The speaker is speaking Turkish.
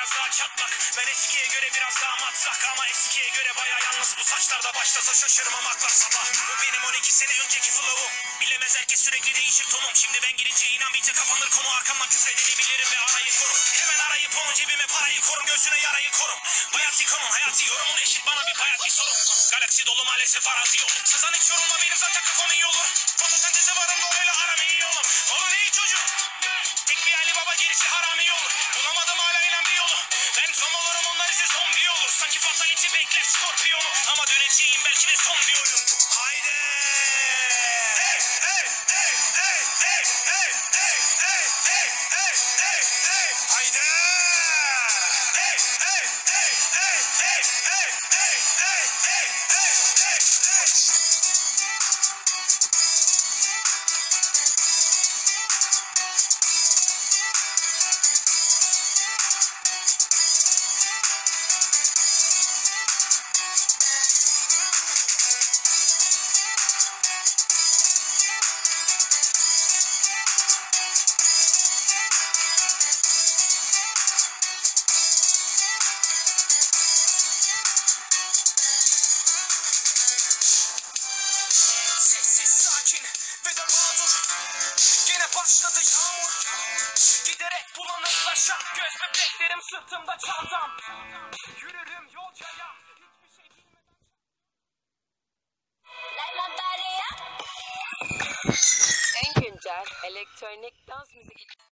biraz daha çatlak. Ben eskiye göre biraz daha matrak, ama eskiye göre baya yalnız bu saçlarda. Başlasa şaşırmam aklar sabah. Bu benim 12 sene önceki flow'um. Bilemez herkes, sürekli değişir tonum. Şimdi ben girince inan bir kapanır konu. Arkamdan küfredeni bilirim ve arayı korum. Hemen arayıp onun cebime parayı korum. Göğsüne yarayı korum. Bayat ikonum, hayati yorumun eşit bana bir bayat sorum. Galaksi dolu maalesef arazi yolum. Sızan hiç yorulma, benim zaten kafam iyi olur. Fotosentezi varım, doğayla aram iyi olur. Olur iyi çocuk. Tek bir Ali Baba, gerisi harami olur. Bulamadım hala inen bir yolu. Ben som olurum, onlar ise zombi olur. Sanki fatality bekler Scorpion'u. Ama döneceğim belki de son bir oyun. Haydi. Hey hey hey hey hey hey hey hey hey hey hey hey. Haydi. Hey hey hey hey hey hey hey hey hey hey hey. Sessiz sakin ve de mağdur. Yine başladı yağmur. Giderek bulanıklaşan göz bebeklerim sırtımda çantam. Yürürüm yolcaya. Hiçbir şey bilmeden. En güncel elektronik dans müzik